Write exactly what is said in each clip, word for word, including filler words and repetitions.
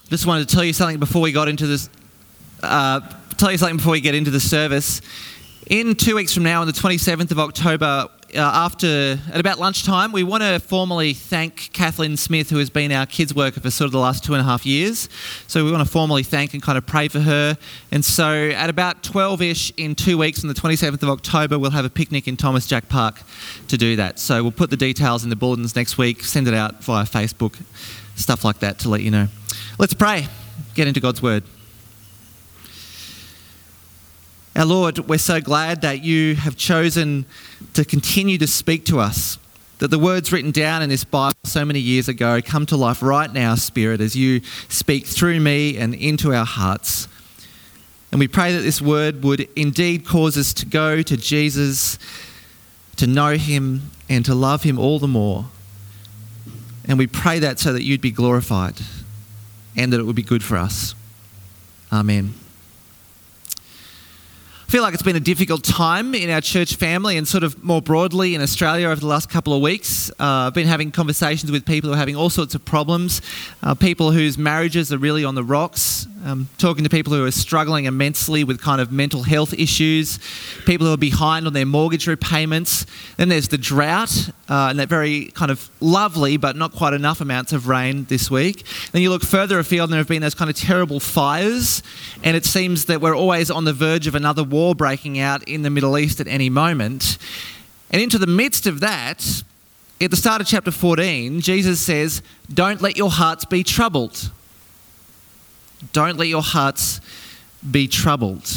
Just wanted to tell you something before we got into this. Uh, tell you something before we get into the service. In two weeks from now, on the twenty-seventh of October, uh, after at about lunchtime, we want to formally thank Kathleen Smith, who has been our kids worker for sort of the last two and a half years. So we want to formally thank and kind of pray for her. And so at about twelve-ish in two weeks, on the twenty-seventh of October, we'll have a picnic in Thomas Jack Park to do that. So we'll put the details in the bulletins next week, send it out via Facebook, stuff like that to let you know. Let's pray. Get into God's word. Our Lord, we're so glad that you have chosen to continue to speak to us, that the words written down in this Bible so many years ago come to life right now, Spirit, as you speak through me and into our hearts. And we pray that this word would indeed cause us to go to Jesus, to know him and to love him all the more. And we pray that so that you'd be glorified and that it would be good for us. Amen. I feel like it's been a difficult time in our church family and sort of more broadly in Australia over the last couple of weeks. Uh, I've been having conversations with people who are having all sorts of problems, uh, people whose marriages are really on the rocks, um, talking to people who are struggling immensely with kind of mental health issues, people who are behind on their mortgage repayments. Then there's the drought uh, and that very kind of lovely but not quite enough amounts of rain this week. Then you look further afield and there have been those kind of terrible fires, and it seems that we're always on the verge of another war war breaking out in the Middle East at any moment. And into the midst of that, at the start of chapter fourteen, Jesus says, don't let your hearts be troubled. Don't let your hearts be troubled.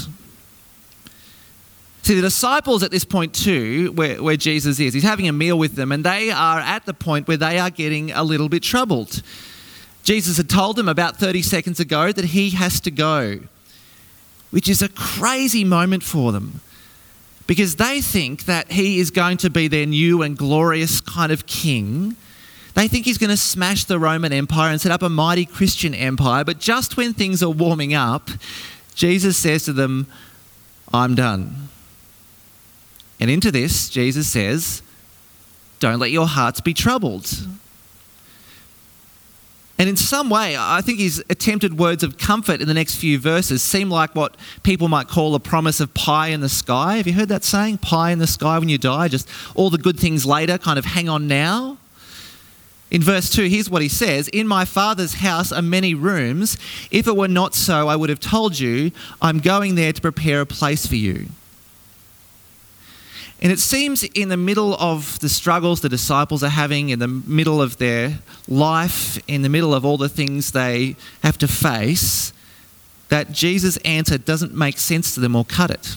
See, the disciples at this point too, where, where Jesus is, he's having a meal with them, and they are at the point where they are getting a little bit troubled. Jesus had told them about thirty seconds ago that he has to go, which is a crazy moment for them because they think that he is going to be their new and glorious kind of king. They think he's going to smash the Roman Empire and set up a mighty Christian empire. But just when things are warming up, Jesus says to them, I'm done. And into this, Jesus says, don't let your hearts be troubled. And in some way, I think his attempted words of comfort in the next few verses seem like what people might call a promise of pie in the sky. Have you heard that saying? Pie in the sky when you die, just all the good things later, kind of hang on now. In verse two, here's what he says. In my Father's house are many rooms. If it were not so, I would have told you, I'm going there to prepare a place for you. And it seems in the middle of the struggles the disciples are having, in the middle of their life, in the middle of all the things they have to face, that Jesus' answer doesn't make sense to them or cut it.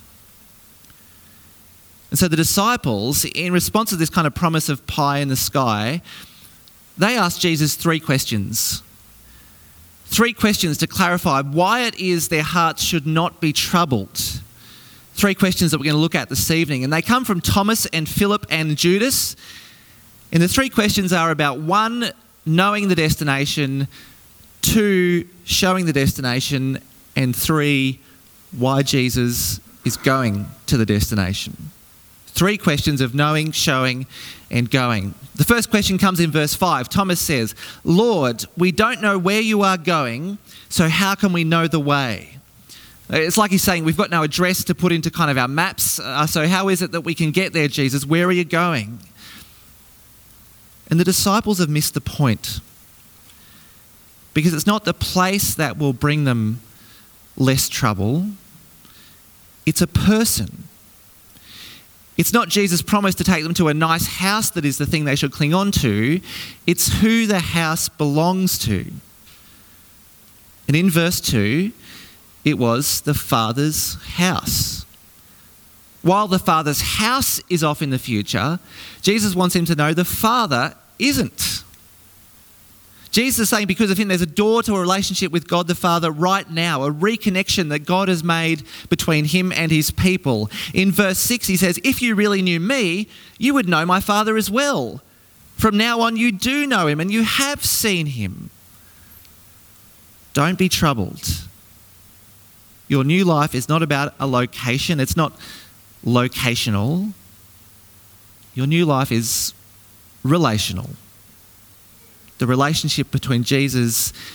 And so the disciples, in response to this kind of promise of pie in the sky, they ask Jesus three questions. Three questions to clarify why it is their hearts should not be troubled. Three questions that we're going to look at this evening. And they come from Thomas and Philip and Judas. And the three questions are about one, knowing the destination, two, showing the destination, and three, why Jesus is going to the destination. Three questions of knowing, showing, and going. The first question comes in verse five. Thomas says, Lord, we don't know where you are going, so how can we know the way? It's like he's saying, we've got no address to put into kind of our maps. Uh, so how is it that we can get there, Jesus? Where are you going? And the disciples have missed the point. Because it's not the place that will bring them less trouble. It's a person. It's not Jesus' promise to take them to a nice house that is the thing they should cling on to. It's who the house belongs to. And in verse two, it was the Father's house. While the Father's house is off in the future, Jesus wants him to know the Father isn't. Jesus is saying because of him, there's a door to a relationship with God the Father right now, a reconnection that God has made between him and his people. In verse six, he says, if you really knew me, you would know my Father as well. From now on, you do know him and you have seen him. Don't be troubled. Your new life is not about a location. It's not locational. Your new life is relational. The relationship between Jesus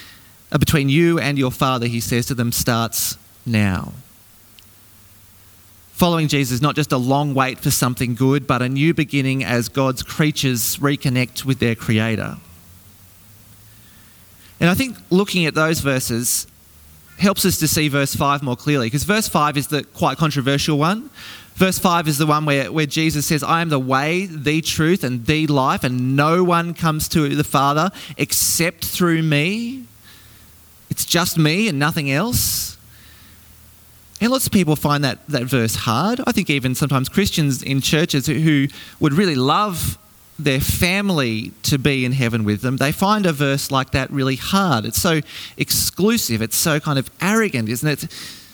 uh, between you and your Father, he says to them, starts now. Following Jesus is not just a long wait for something good, but a new beginning as God's creatures reconnect with their Creator. And I think looking at those verses helps us to see verse five more clearly, because verse five is the quite controversial one. Verse five is the one where, where Jesus says, I am the way, the truth, and the life, and no one comes to the Father except through me. It's just me and nothing else. And lots of people find that, that verse hard. I think even sometimes Christians in churches who, who would really love their family to be in heaven with them, they find a verse like that really hard. It's so exclusive. It's so kind of arrogant, isn't it?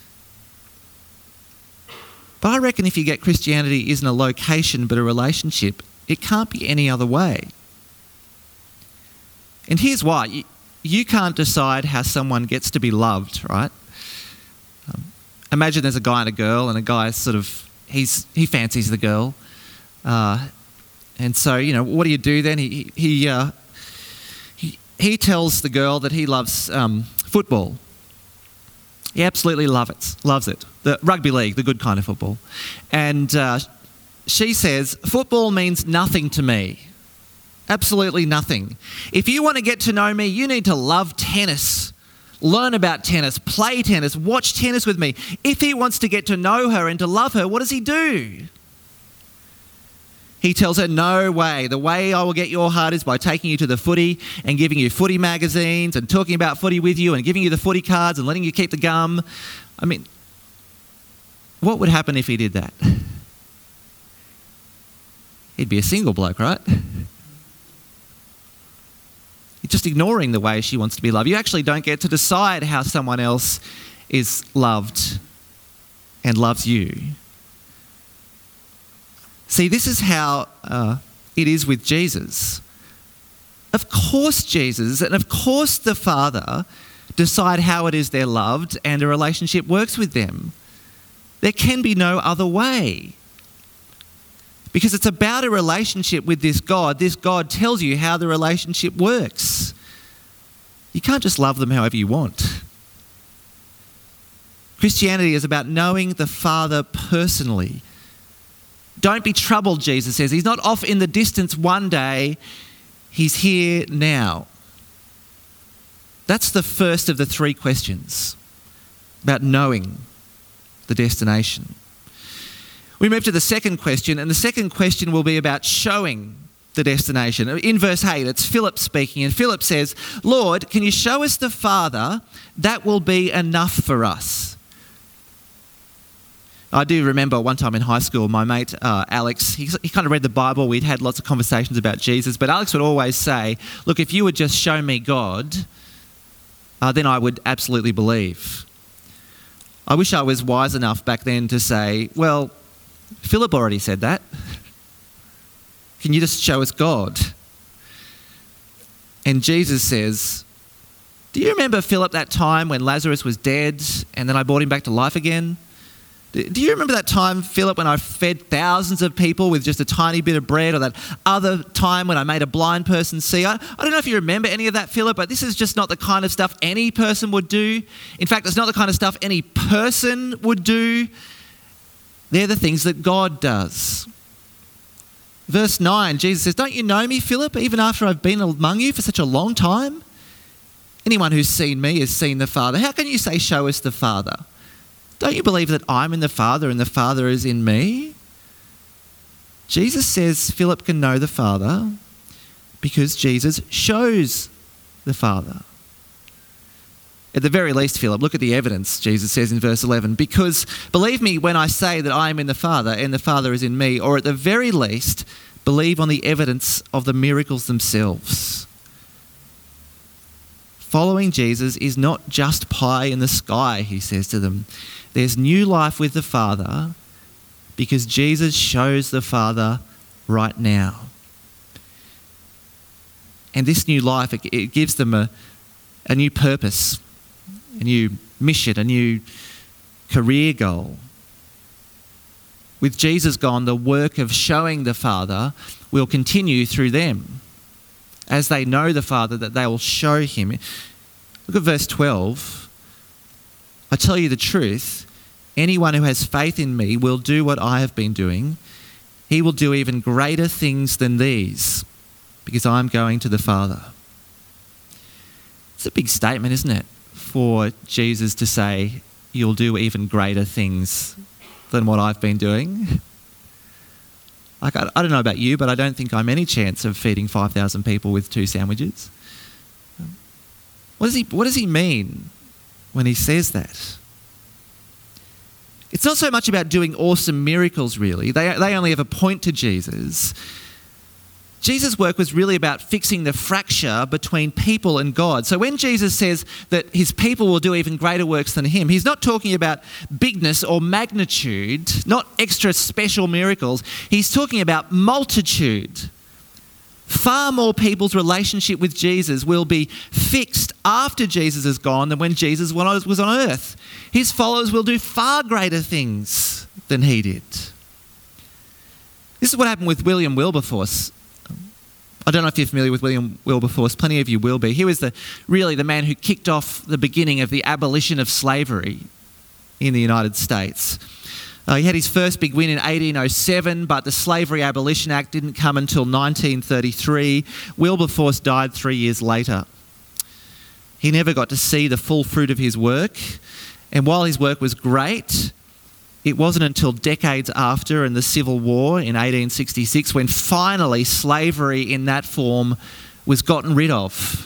But I reckon if you get Christianity isn't a location but a relationship, it can't be any other way. And here's why. You, you can't decide how someone gets to be loved, right? Um, imagine there's a guy and a girl, and a guy sort of, he's he fancies the girl. Uh, and so, you know, what do you do then? He he uh, he, he tells the girl that he loves um, football. He absolutely loves it, loves it. The rugby league, the good kind of football. And uh, she says, football means nothing to me. Absolutely nothing. If you want to get to know me, you need to love tennis. Learn about tennis, play tennis, watch tennis with me. If he wants to get to know her and to love her, what does he do? He tells her, no way. The way I will get your heart is by taking you to the footy and giving you footy magazines and talking about footy with you and giving you the footy cards and letting you keep the gum. I mean, what would happen if he did that? He'd be a single bloke, right? You're just ignoring the way she wants to be loved. You actually don't get to decide how someone else is loved and loves you. See, this is how uh, it is with Jesus. Of course Jesus and of course the Father decide how it is they're loved and a relationship works with them. There can be no other way. Because it's about a relationship with this God. This God tells you how the relationship works. You can't just love them however you want. Christianity is about knowing the Father personally. Don't be troubled, Jesus says. He's not off in the distance one day. He's here now. That's the first of the three questions about knowing the destination. We move to the second question, and the second question will be about showing the destination. In verse eight, it's Philip speaking, and Philip says, Lord, can you show us the Father? That will be enough for us. I do remember one time in high school, my mate uh, Alex, he, he kind of read the Bible. We'd had lots of conversations about Jesus, but Alex would always say, look, if you would just show me God, uh, then I would absolutely believe. I wish I was wise enough back then to say, well, Philip already said that. Can you just show us God? And Jesus says, do you remember, Philip, that time when Lazarus was dead and then I brought him back to life again? Do you remember that time, Philip, when I fed thousands of people with just a tiny bit of bread, or that other time when I made a blind person see? I, I don't know if you remember any of that, Philip, but this is just not the kind of stuff any person would do. In fact, it's not the kind of stuff any person would do. They're the things that God does. Verse nine, Jesus says, don't you know me, Philip, even after I've been among you for such a long time? Anyone who's seen me has seen the Father. How can you say, show us the Father? Don't you believe that I'm in the Father and the Father is in me? Jesus says Philip can know the Father because Jesus shows the Father. At the very least, Philip, look at the evidence, Jesus says in verse eleven, because believe me when I say that I am in the Father and the Father is in me, or at the very least, believe on the evidence of the miracles themselves. Following Jesus is not just pie in the sky, he says to them. There's new life with the Father because Jesus shows the Father right now. And this new life, it, it gives them a, a new purpose, a new mission, a new career goal. With Jesus gone, the work of showing the Father will continue through them. As they know the Father, that they will show him. Look Look at verse twelve. I tell you the truth, anyone who has faith in me will do what I have been doing. He will do even greater things than these, because I'm going to the Father. It's a big statement, isn't it, for Jesus to say, you'll do even greater things than what I've been doing. Like, I, I don't know about you, but I don't think I'm any chance of feeding five thousand people with two sandwiches. What does he, what does he mean when he says that? It's not so much about doing awesome miracles, really. They, they only ever point to Jesus. Jesus' work was really about fixing the fracture between people and God. So when Jesus says that his people will do even greater works than him, he's not talking about bigness or magnitude, not extra special miracles. He's talking about multitude. Far more people's relationship with Jesus will be fixed after Jesus is gone than when Jesus was on earth. His followers will do far greater things than he did. This is what happened with William Wilberforce. I don't know if you're familiar with William Wilberforce. Plenty of you will be. He was the really the man who kicked off the beginning of the abolition of slavery in the United States. Uh, he had his first big win in eighteen oh seven, but the Slavery Abolition Act didn't come until nineteen thirty-three. Wilberforce died three years later. He never got to see the full fruit of his work, and while his work was great, it wasn't until decades after, in the Civil War in eighteen sixty-six, when finally slavery in that form was gotten rid of.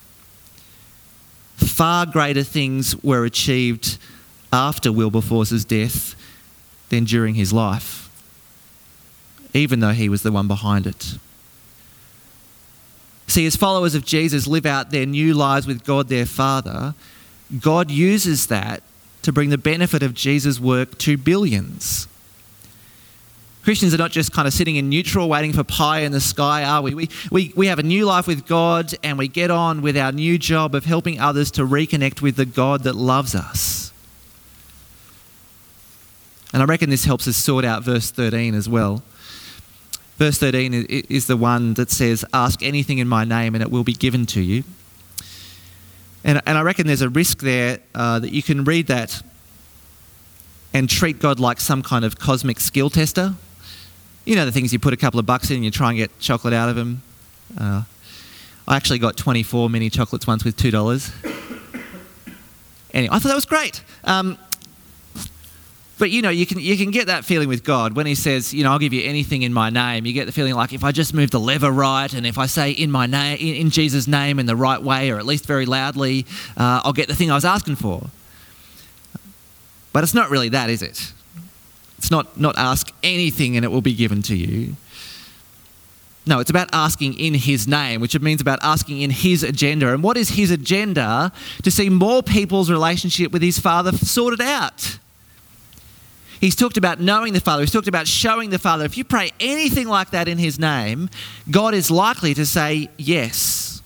Far greater things were achieved after Wilberforce's death than during his life, even though he was the one behind it. See, as followers of Jesus live out their new lives with God their Father, God uses that to bring the benefit of Jesus' work to billions. Christians are not just kind of sitting in neutral waiting for pie in the sky, are we? We, we? we have a new life with God, and we get on with our new job of helping others to reconnect with the God that loves us. And I reckon this helps us sort out verse thirteen as well. Verse thirteen is the one that says, ask anything in my name and it will be given to you. And, and I reckon there's a risk there uh, that you can read that and treat God like some kind of cosmic skill tester. You know, the things you put a couple of bucks in and you try and get chocolate out of them. Uh, I actually got twenty-four mini chocolates once with two dollars. Anyway, I thought that was great. Um, But, you know, you can you can get that feeling with God when he says, you know, I'll give you anything in my name. You get the feeling like if I just move the lever right and if I say in my name, in, in Jesus' name in the right way, or at least very loudly, uh, I'll get the thing I was asking for. But it's not really that, is it? It's not, not ask anything and it will be given to you. No, it's about asking in his name, which means about asking in his agenda. And what is his agenda? To see more people's relationship with his Father sorted out. He's talked about knowing the Father. He's talked about showing the Father. If you pray anything like that in his name, God is likely to say yes.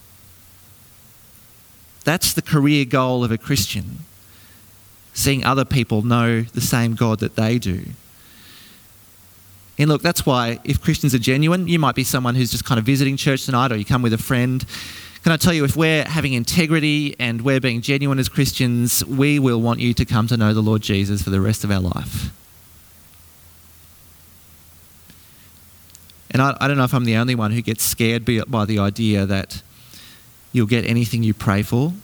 That's the career goal of a Christian, seeing other people know the same God that they do. And look, that's why if Christians are genuine, you might be someone who's just kind of visiting church tonight, or you come with a friend. Can I tell you, if we're having integrity and we're being genuine as Christians, we will want you to come to know the Lord Jesus for the rest of our life. And I, I don't know if I'm the only one who gets scared by, by the idea that you'll get anything you pray for.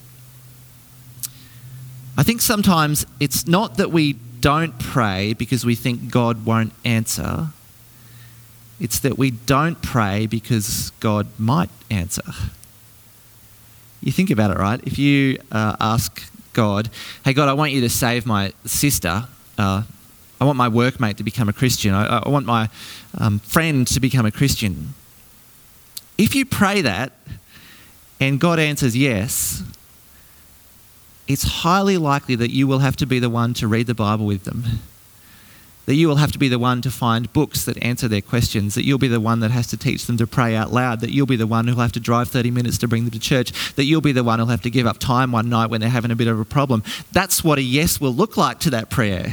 I think sometimes it's not that we don't pray because we think God won't answer. It's that we don't pray because God might answer. You think about it, right? If you uh, ask God, hey God, I want you to save my sister. Uh, I want my workmate to become a Christian. I, I want my um, friend to become a Christian. If you pray that and God answers yes, it's highly likely that you will have to be the one to read the Bible with them. That you will have to be the one to find books that answer their questions, that you'll be the one that has to teach them to pray out loud, that you'll be the one who'll have to drive thirty minutes to bring them to church, that you'll be the one who'll have to give up time one night when they're having a bit of a problem. That's what a yes will look like to that prayer.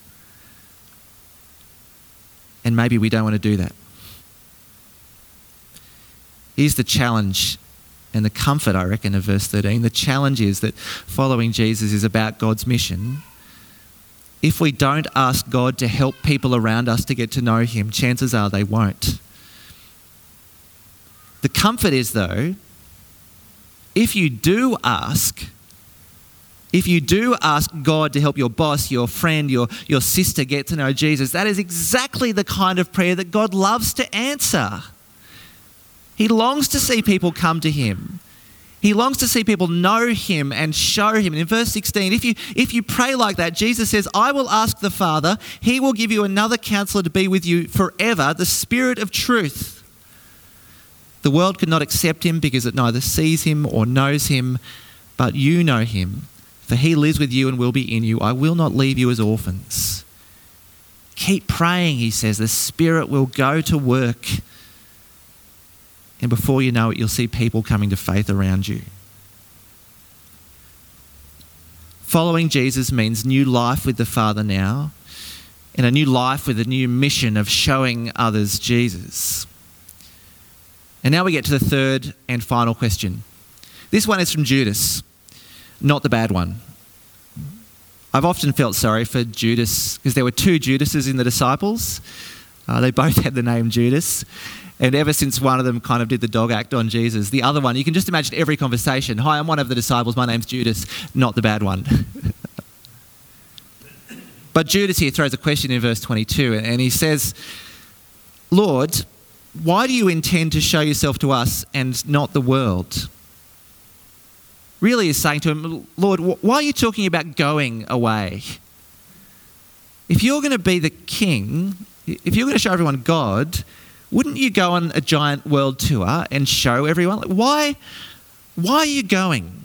And maybe we don't want to do that. Here's the challenge and the comfort, I reckon, of verse thirteen. The challenge is that following Jesus is about God's mission. If we don't ask God to help people around us to get to know him, chances are they won't. The comfort is, though, if you do ask, if you do ask God to help your boss, your friend, your, your sister get to know Jesus, that is exactly the kind of prayer that God loves to answer. He longs to see people come to him. He longs to see people know him and show him. And in verse sixteen, if you, if you pray like that, Jesus says, I will ask the Father, he will give you another counselor to be with you forever, the Spirit of truth. The world could not accept him because it neither sees him or knows him, but you know him, for he lives with you and will be in you. I will not leave you as orphans. Keep praying, he says. The Spirit will go to work. And before you know it, you'll see people coming to faith around you. Following Jesus means new life with the Father now, and a new life with a new mission of showing others Jesus. And now we get to the third and final question. This one is from Judas, not the bad one. I've often felt sorry for Judas because there were two Judases in the disciples. Uh, they both had the name Judas. And ever since one of them kind of did the dog act on Jesus, the other one, you can just imagine every conversation. Hi, I'm one of the disciples. My name's Judas, not the bad one. But Judas here throws a question in verse twenty-two, and he says, Lord, why do you intend to show yourself to us and not the world? Really is saying to him, Lord, why are you talking about going away? If you're going to be the king, if you're going to show everyone God, wouldn't you go on a giant world tour and show everyone? Like, why, why are you going?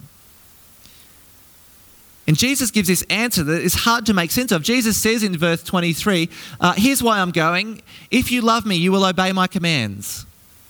And Jesus gives this answer that is hard to make sense of. Jesus says in verse twenty-three, uh, here's why I'm going. If you love me, you will obey my commands.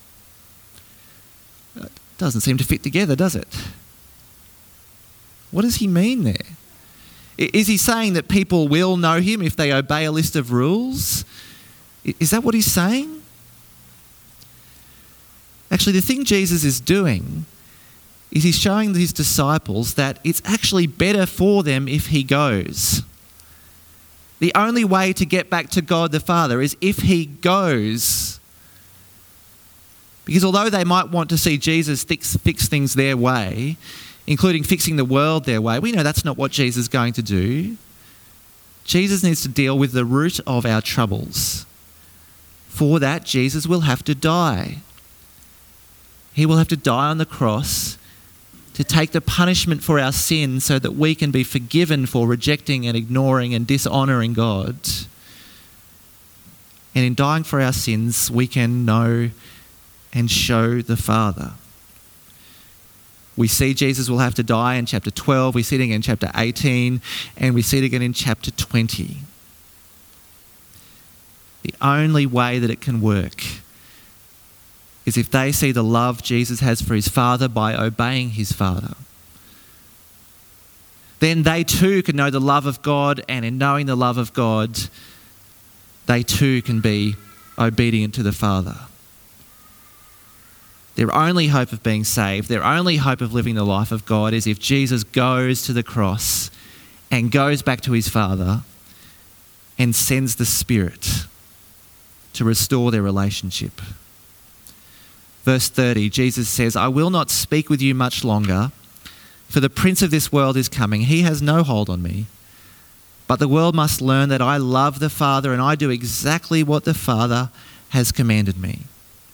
It doesn't seem to fit together, does it? What does he mean there? Is he saying that people will know him if they obey a list of rules? Is that what he's saying? Actually, the thing Jesus is doing is he's showing his disciples that it's actually better for them if he goes. The only way to get back to God the Father is if he goes. Because although they might want to see Jesus fix, fix things their way, including fixing the world their way, we know that's not what Jesus is going to do. Jesus needs to deal with the root of our troubles. For that, Jesus will have to die. He will have to die on the cross to take the punishment for our sin so that we can be forgiven for rejecting and ignoring and dishonouring God. And in dying for our sins, we can know and show the Father. We see Jesus will have to die in chapter twelve, we see it again in chapter eighteen, and we see it again in chapter twenty. The only way that it can work is if they see the love Jesus has for his Father by obeying his Father. Then they too can know the love of God, and in knowing the love of God, they too can be obedient to the Father. Their only hope of being saved, their only hope of living the life of God is if Jesus goes to the cross and goes back to his Father and sends the Spirit to restore their relationship. Verse thirty, Jesus says, I will not speak with you much longer, for the prince of this world is coming. He has no hold on me. But the world must learn that I love the Father and I do exactly what the Father has commanded me.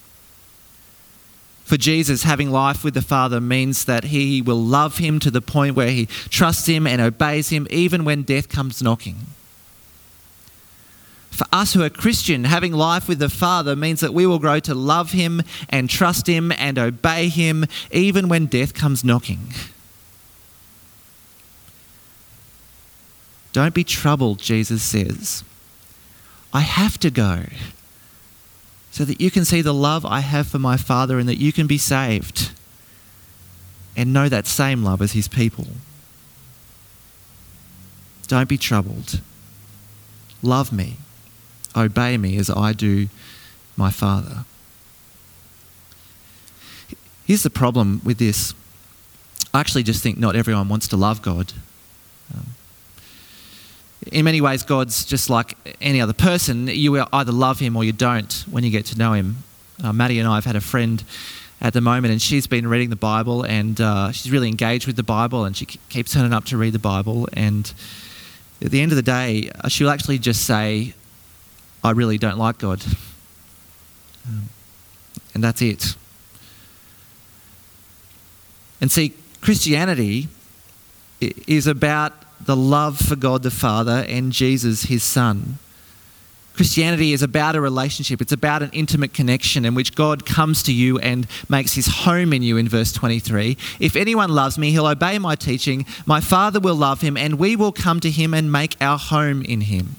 For Jesus, having life with the Father means that he will love him to the point where he trusts him and obeys him even when death comes knocking. For us who are Christian, having life with the Father means that we will grow to love him and trust him and obey him even when death comes knocking. Don't be troubled, Jesus says. I have to go so that you can see the love I have for my Father and that you can be saved and know that same love as his people. Don't be troubled. Love me. Obey me as I do my Father. Here's the problem with this. I actually just think not everyone wants to love God. Um, in many ways, God's just like any other person. You either love him or you don't when you get to know him. Uh, Maddie and I have had a friend at the moment, and she's been reading the Bible, and uh, she's really engaged with the Bible, and she keeps turning up to read the Bible. And at the end of the day, she'll actually just say, I really don't like God. Um, and that's it. And see, Christianity is about the love for God the Father and Jesus, his Son. Christianity is about a relationship. It's about an intimate connection in which God comes to you and makes his home in you in verse twenty-three. If anyone loves me, he'll obey my teaching. My Father will love him, and we will come to him and make our home in him.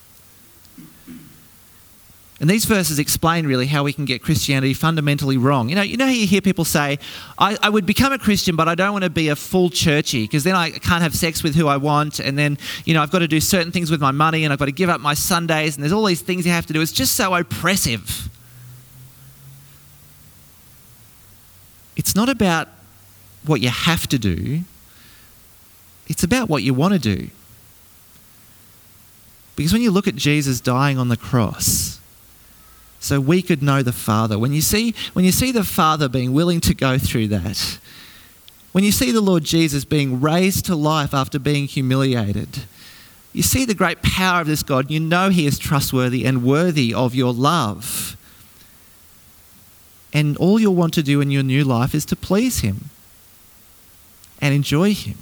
And these verses explain really how we can get Christianity fundamentally wrong. You know, you know how you hear people say, I, I would become a Christian, but I don't want to be a full churchy because then I can't have sex with who I want, and then, you know, I've got to do certain things with my money, and I've got to give up my Sundays, and there's all these things you have to do. It's just so oppressive. It's not about what you have to do. It's about what you want to do. Because when you look at Jesus dying on the cross, so we could know the Father. When you see when you see the Father being willing to go through that, when you see the Lord Jesus being raised to life after being humiliated, you see the great power of this God. You know he is trustworthy and worthy of your love. And all you'll want to do in your new life is to please him and enjoy him.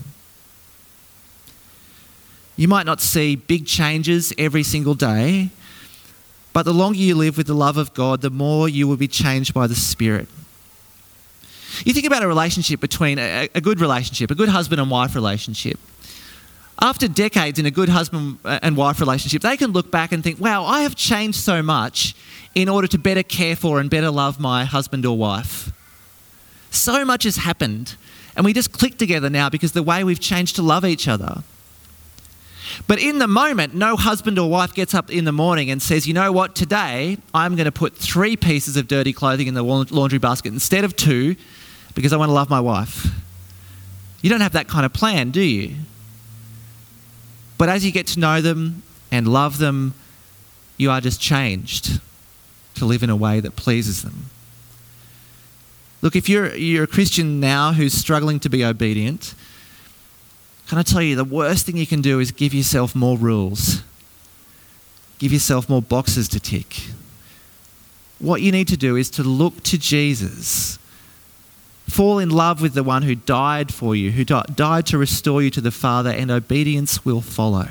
You might not see big changes every single day, but the longer you live with the love of God, the more you will be changed by the Spirit. You think about a relationship between a, a good relationship, a good husband and wife relationship. After decades in a good husband and wife relationship, they can look back and think, wow, I have changed so much in order to better care for and better love my husband or wife. So much has happened, and we just click together now because of the way we've changed to love each other. But in the moment, no husband or wife gets up in the morning and says, you know what, today I'm going to put three pieces of dirty clothing in the laundry basket instead of two because I want to love my wife. You don't have that kind of plan, do you? But as you get to know them and love them, you are just changed to live in a way that pleases them. Look, if you're, you're a Christian now who's struggling to be obedient, can I tell you, the worst thing you can do is give yourself more rules. Give yourself more boxes to tick. What you need to do is to look to Jesus. Fall in love with the one who died for you, who di- died to restore you to the Father, and obedience will follow.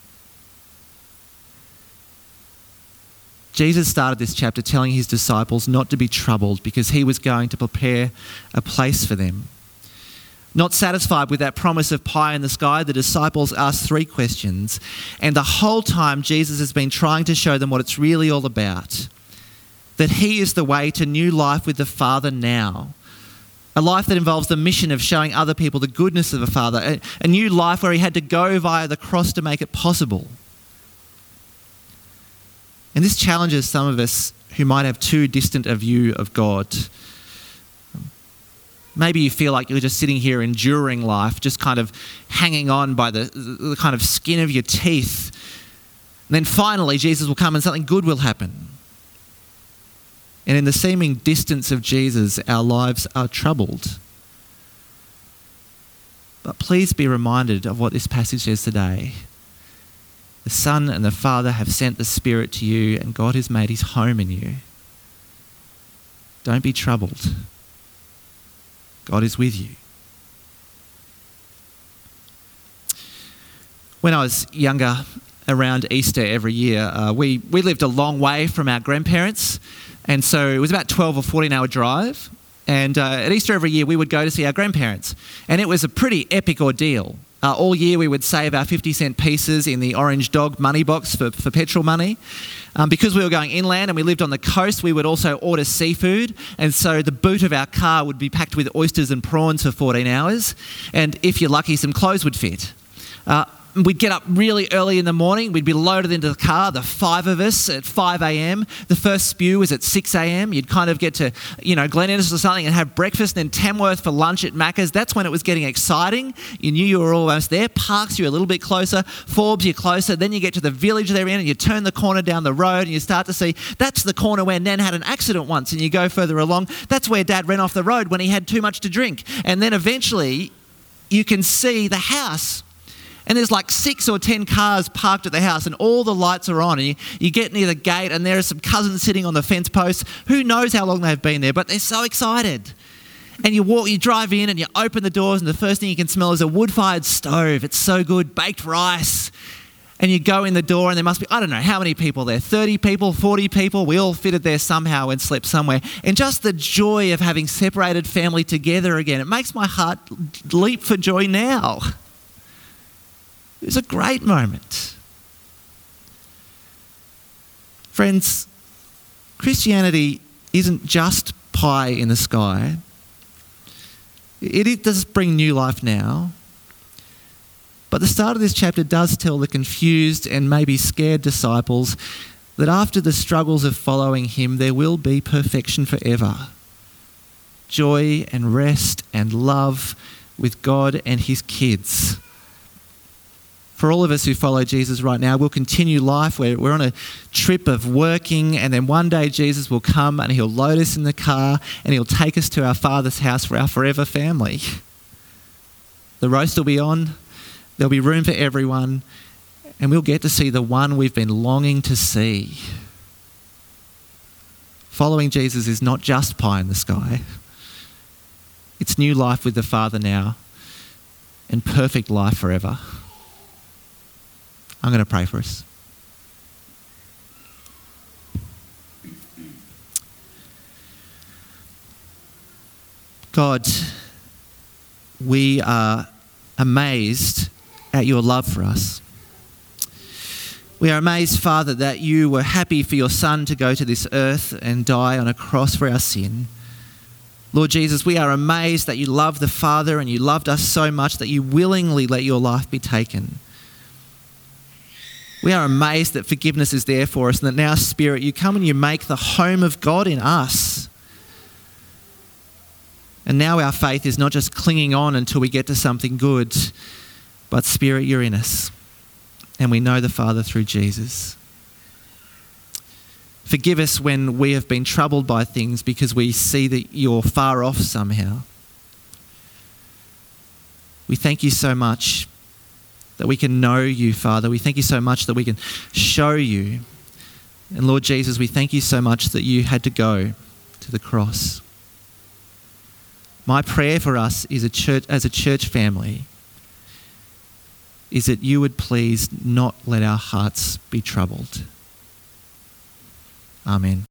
Jesus started this chapter telling his disciples not to be troubled because he was going to prepare a place for them. Not satisfied with that promise of pie in the sky, the disciples asked three questions. And the whole time, Jesus has been trying to show them what it's really all about. That he is the way to new life with the Father now. A life that involves the mission of showing other people the goodness of the Father. A, a new life where he had to go via the cross to make it possible. And this challenges some of us who might have too distant a view of God. Maybe you feel like you're just sitting here enduring life, just kind of hanging on by the, the kind of skin of your teeth. And then finally, Jesus will come and something good will happen. And in the seeming distance of Jesus, our lives are troubled. But please be reminded of what this passage says today. The Son and the Father have sent the Spirit to you, and God has made his home in you. Don't be troubled. God is with you. When I was younger, around Easter every year, uh, we, we lived a long way from our grandparents, and so it was about twelve or fourteen hour drive. And uh, at Easter every year, we would go to see our grandparents, and it was a pretty epic ordeal. Uh, all year we would save our fifty cent pieces in the Orange Dog money box for, for petrol money. Um, because we were going inland and we lived on the coast, we would also order seafood. And so the boot of our car would be packed with oysters and prawns for fourteen hours. And if you're lucky, some clothes would fit. Uh, we'd get up really early in the morning. We'd be loaded into the car, the five of us at five a.m. The first spew was at six a.m. You'd kind of get to, you know, Glen Innes or something and have breakfast, and then Tamworth for lunch at Macca's. That's when it was getting exciting. You knew you were almost there. Parks, you're a little bit closer. Forbes, you're closer. Then you get to the village they're in and you turn the corner down the road and you start to see that's the corner where Nan had an accident once, and you go further along. That's where Dad ran off the road when he had too much to drink. And then eventually you can see the house. And there's like six or ten cars parked at the house and all the lights are on. And you, you get near the gate and there are some cousins sitting on the fence posts. Who knows how long they've been there, but they're so excited. And you walk, you drive in and you open the doors and the first thing you can smell is a wood-fired stove. It's so good, baked rice. And you go in the door and there must be, I don't know how many people there, thirty people, forty people. We all fitted there somehow and slept somewhere. And just the joy of having separated family together again, it makes my heart leap for joy now. It was a great moment. Friends, Christianity isn't just pie in the sky. It, it does bring new life now. But the start of this chapter does tell the confused and maybe scared disciples that after the struggles of following him, there will be perfection forever. Joy and rest and love with God and his kids. For all of us who follow Jesus right now, we'll continue life. We're, we're on a trip of working, and then one day Jesus will come and he'll load us in the car and he'll take us to our Father's house for our forever family. The roast will be on. There'll be room for everyone, and we'll get to see the one we've been longing to see. Following Jesus is not just pie in the sky. It's new life with the Father now and perfect life forever. I'm going to pray for us. God, we are amazed at your love for us. We are amazed, Father, that you were happy for your Son to go to this earth and die on a cross for our sin. Lord Jesus, we are amazed that you love the Father and you loved us so much that you willingly let your life be taken. We are amazed that forgiveness is there for us and that now, Spirit, you come and you make the home of God in us. And now our faith is not just clinging on until we get to something good, but Spirit, you're in us. And we know the Father through Jesus. Forgive us when we have been troubled by things because we see that you're far off somehow. We thank you so much that we can know you, Father. We thank you so much that we can show you. And Lord Jesus, we thank you so much that you had to go to the cross. My prayer for us is a church, as a church family, is that you would please not let our hearts be troubled. Amen.